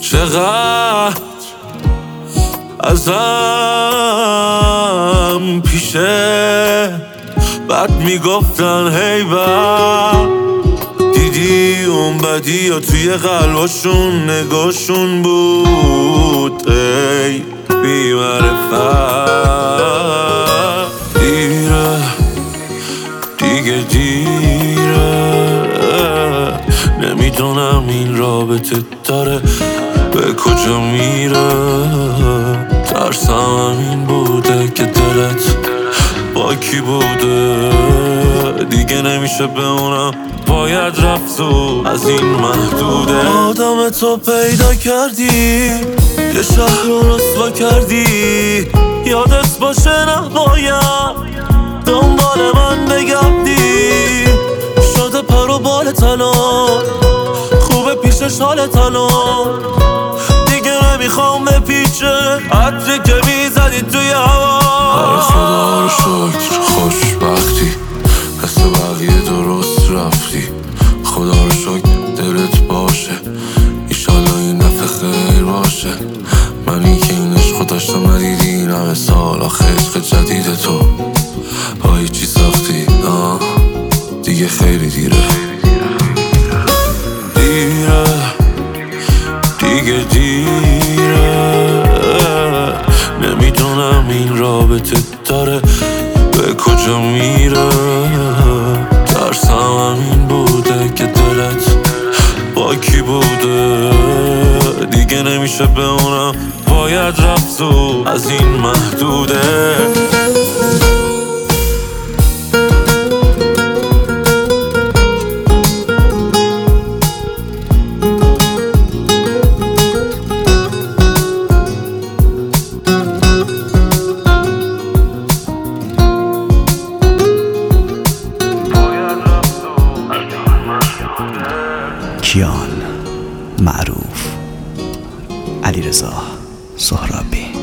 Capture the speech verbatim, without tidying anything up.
چقدر ازم پیشه بعد میگفتن هی بر دیدی اون بدی یا توی قلباشون نگاشون بود ای بی معرفت. دیره دیگه دیره نمیدونم این رابطه داره به کجا میره. ترسم این بوده که دلت با کی بوده دیگه نمیشه بمونم باید رفت و از این محدوده. آدم تو پیدا کردی یه شهر رو رسوا کردی یادت باشه نباید دنبال من بگردی. شده پر و بال تنها خوبه پیشش حال تنها دیگه نمیخوام بپیچه عطری که میزدی توی هوا. آره خدا رو شکر خوشبختی مثل بقیه درست رفتی. خدا رو شکر دلت باشه ایشالله این دفعه خیر باشه. منی که این عشق داشتم ندیدی این همه سال آخه عشق جدید تو با هیچی ساختی آه دیگه خیلی دیره. دیره دیگه دیره نمیدونم این رابطه داره به کجا میره. ترسم این بوده که دلت با کی بوده دیگه نمیشه بمونم باید رفت و از این محدوده. کیان معروف، علیرضا سهرابی.